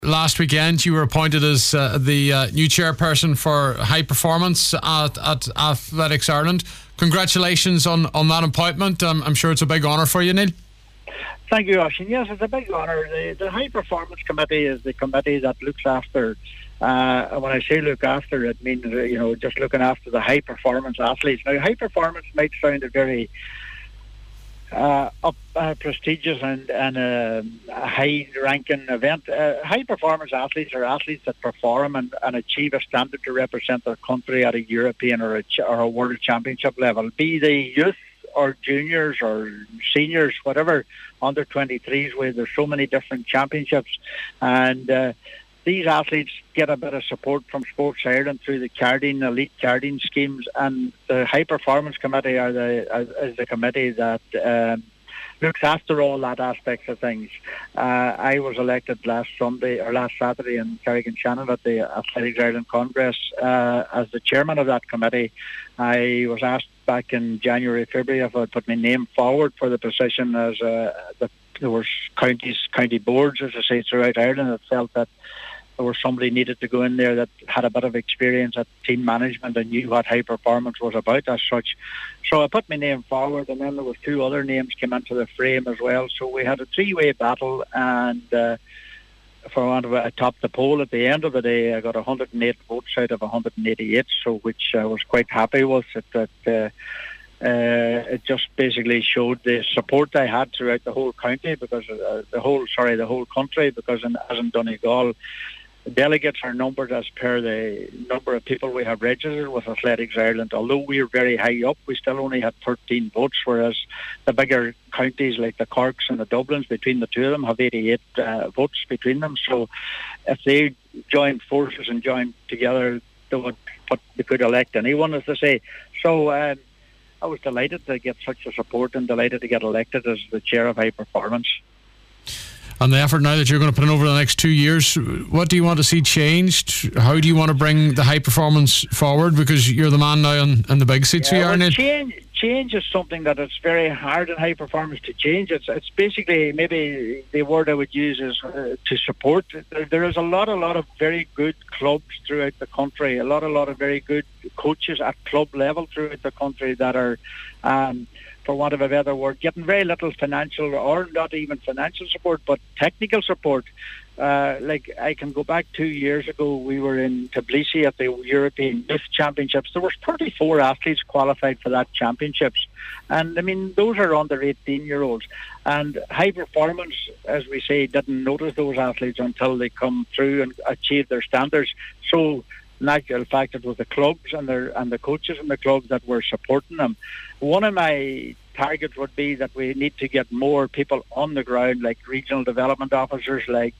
last weekend you were appointed as the new chairperson for high performance at Athletics Ireland. Congratulations on that appointment. I'm sure it's a big honour for you, Neil. Thank you, Oisin. Yes, it's a big honour. The High Performance Committee is the committee that looks after, and when I say look after, it means, just looking after the high performance athletes. Now, high performance might sound a very prestigious and a high-ranking event. High performance athletes are athletes that perform and achieve a standard to represent their country at a European or a World Championship level, be they youth or juniors or seniors, whatever, under 23s, where there's so many different championships. And these athletes get a bit of support from Sports Ireland through the carding, elite carding schemes, and the High Performance Committee is the committee that looks after all that aspects of things. I was elected last Saturday in Carrick-on-Shannon at the Athletics Ireland Congress as the chairman of that committee. I was asked back in January, February if I'd put my name forward for the position, as there were county boards, as I say, throughout Ireland that felt that there was somebody needed to go in there that had a bit of experience at team management and knew what high performance was about as such. So I put my name forward, and then there was two other names came into the frame as well. So we had a three-way battle, and for want of I topped the poll at the end of the day. I got 108 votes out of 188, so which I was quite happy with. It just basically showed the support I had throughout the whole county, because the whole country, because as in Donegal, delegates are numbered as per the number of people we have registered with Athletics Ireland. Although we're very high up, we still only had 13 votes, whereas the bigger counties like the Corks and the Dublins, between the two of them, have 88 votes between them. So if they joined forces and joined together, they could elect anyone, as they say. So I was delighted to get such a support and delighted to get elected as the chair of High Performance. And the effort now that you're going to put in over the next 2 years, what do you want to see changed? How do you want to bring the high performance forward? Because you're the man now in the big seats here, aren't you? Change is something that it's very hard in high performance to change. It's basically, maybe the word I would use is to support. There is a lot of very good clubs throughout the country, a lot of very good coaches at club level throughout the country that are, for want of a better word, getting very little financial, or not even financial support, but technical support. Like, I can go back 2 years ago, we were in Tbilisi at the European Youth Championships. There was 34 athletes qualified for that championships. And, I mean, those are under 18-year-olds. And High Performance, as we say, didn't notice those athletes until they come through and achieve their standards. So, in actual fact, it was the clubs and the coaches in the clubs that were supporting them. One of my targets would be that we need to get more people on the ground, like regional development officers, like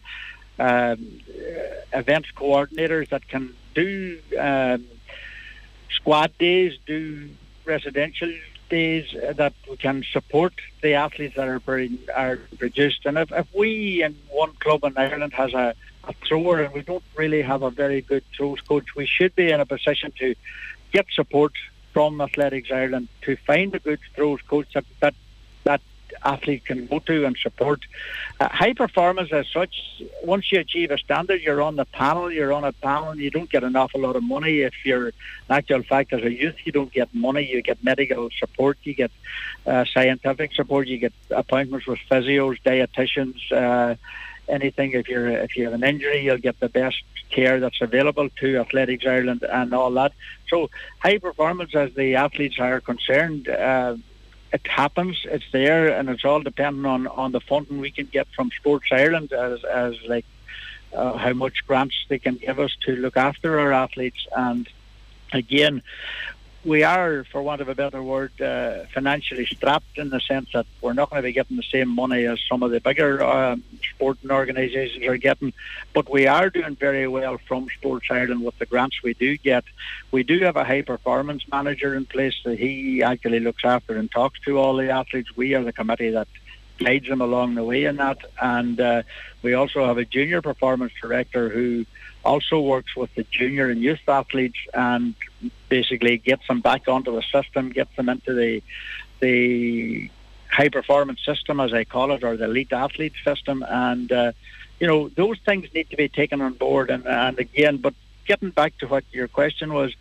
events coordinators that can do squad days, do residential days, that we can support the athletes that are produced. And if we in one club in Ireland has a thrower and we don't really have a very good throws coach, we should be in a position to get support from Athletics Ireland to find a good throws coach that athlete can go to and support. High performance as such, once you achieve a standard, you're on a panel, you don't get an awful lot of money. If you're, in actual fact, as a youth, you don't get money, you get medical support, you get scientific support, you get appointments with physios, dietitians, anything. If you have an injury, you'll get the best care that's available to Athletics Ireland and all that. So high performance, as the athletes are concerned, it happens, it's there, and it's all dependent on the funding we can get from Sports Ireland as like how much grants they can give us to look after our athletes. And again, we are, for want of a better word, financially strapped, in the sense that we're not going to be getting the same money as some of the bigger sporting organisations are getting, but we are doing very well from Sports Ireland with the grants we do get. We do have a high performance manager in place that he actually looks after and talks to all the athletes. We are the committee that guides them along the way in that, and we also have a junior performance director who also works with the junior and youth athletes and basically gets them back onto the system, gets them into the high performance system, as I call it, or the elite athlete system, and those things need to be taken on board. And again, but getting back to what your question was,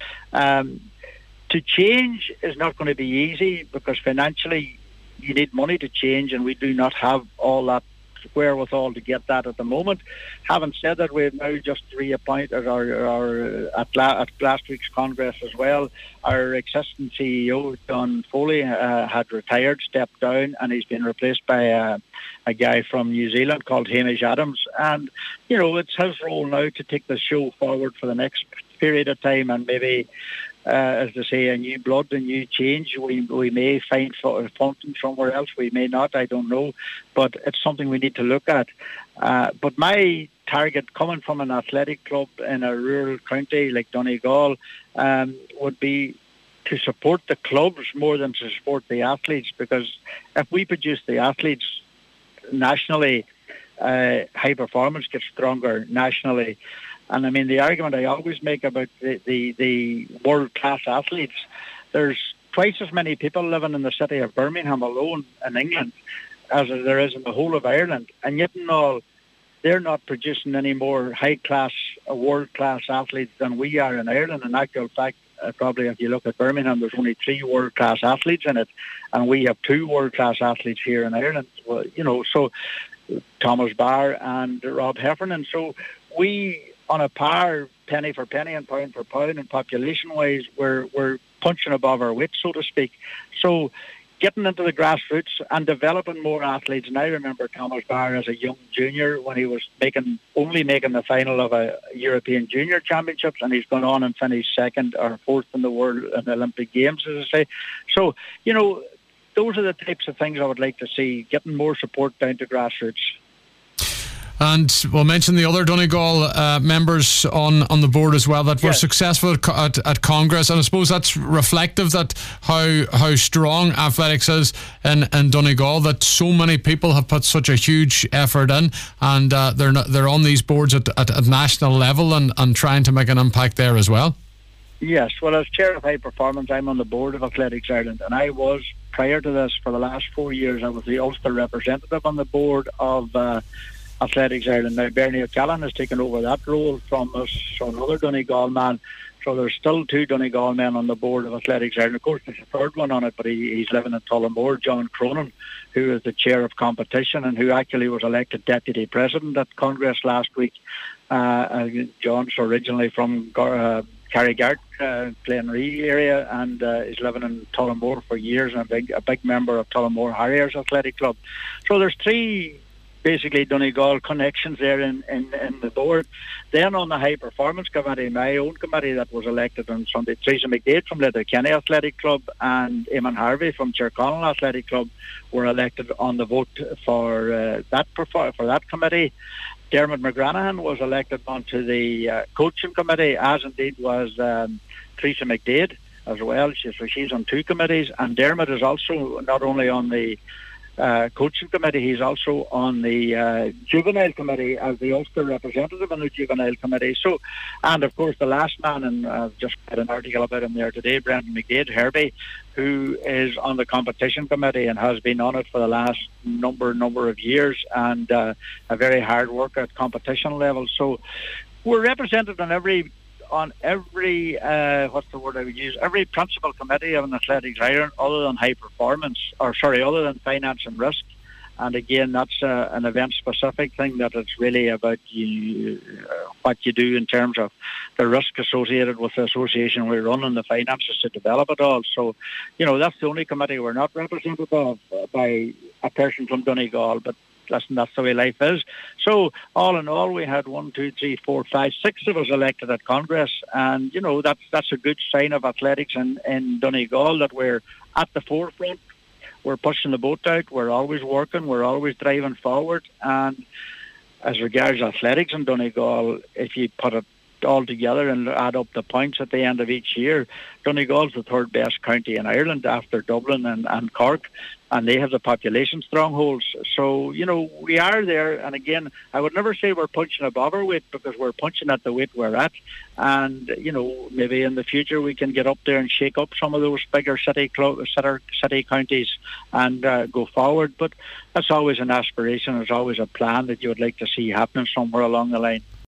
to change is not going to be easy because financially you need money to change, and we do not have all that wherewithal to get that at the moment. Having said that, we've now just reappointed at last week's Congress as well. Our existing CEO, John Foley, had retired, stepped down, and he's been replaced by a guy from New Zealand called Hamish Adams. And, it's his role now to take the show forward for the next period of time, and maybe as they say, a new blood, a new change. We may find fountain somewhere else. We may not. I don't know. But it's something we need to look at. But my target, coming from an athletic club in a rural county like Donegal, would be to support the clubs more than to support the athletes. Because if we produce the athletes nationally, high performance gets stronger nationally. And I mean, the argument I always make about the world-class athletes, there's twice as many people living in the city of Birmingham alone in England as there is in the whole of Ireland. And yet in all, they're not producing any more high-class, world-class athletes than we are in Ireland. In actual fact, probably if you look at Birmingham, there's only 3 world-class athletes in it. And we have 2 world-class athletes here in Ireland. Well, so Thomas Barr and Rob Heffernan. So we, on a par, penny for penny and pound for pound, and population-wise, we're punching above our weight, so to speak. So getting into the grassroots and developing more athletes. And I remember Thomas Barr as a young junior when he was only making the final of a European Junior Championships, and he's gone on and finished 2nd or 4th in the world in the Olympic Games, as I say. So, those are the types of things I would like to see, getting more support down to grassroots. And we'll mention the other Donegal members on the board as well that were successful at Congress, and I suppose that's reflective that how strong athletics is in Donegal, that so many people have put such a huge effort in, and they're on these boards at national level and trying to make an impact there as well. Yes, well, as chair of high performance, I'm on the board of Athletics Ireland, and I was, prior to this, for the last 4 years, I was the Ulster representative on the board of Athletics Ireland. Now Bernie O'Callaghan has taken over that role from us, so another Donegal man. So there's still 2 Donegal men on the board of Athletics Ireland. Of course, there's a third one on it, but he's living in Tullamore, John Cronin, who is the chair of competition and who actually was elected deputy president at Congress last week. John's originally from Carrigart, Glenree area, and is living in Tullamore for years, and a big member of Tullamore Harriers Athletic Club. So there's 3 basically Donegal connections there in the board. Then on the high performance committee, my own committee that was elected on Sunday, Teresa McDade from Letterkenny Athletic Club and Eamon Harvey from Tyrconnell Athletic Club were elected on the vote for that committee. Dermot McGranahan was elected onto the coaching committee, as indeed was Teresa McDade as well. So she's on 2 committees, and Dermot is also not only on the coaching committee, he's also on the juvenile committee as the Ulster representative on the juvenile committee. So, and of course the last man, and I've just read an article about him there today, Brendan McDade, Herbie, who is on the competition committee and has been on it for the last number of years, and a very hard worker at competition level. So we're represented on every what's the word I would use, every principal committee of an Athletics Ireland other than high performance, other than finance and risk. And again, that's an event-specific thing, that it's really about what you do in terms of the risk associated with the association we run and the finances to develop it all. So, that's the only committee we're not represented of by a person from Donegal, but listen, that's the way life is. So all in all, we had 1, 2, 3, 4, 5, 6 of us elected at Congress, and that's a good sign of athletics in Donegal, that we're at the forefront. We're pushing the boat out. We're always working. We're always driving forward. And as regards athletics in Donegal, if you put it all together and add up the points at the end of each year, Donegal's the third best county in Ireland after Dublin and Cork, and they have the population strongholds. So, we are there. And again, I would never say we're punching above our weight, because we're punching at the weight we're at. And, maybe in the future we can get up there and shake up some of those bigger city counties and go forward. But that's always an aspiration. There's always a plan that you would like to see happening somewhere along the line.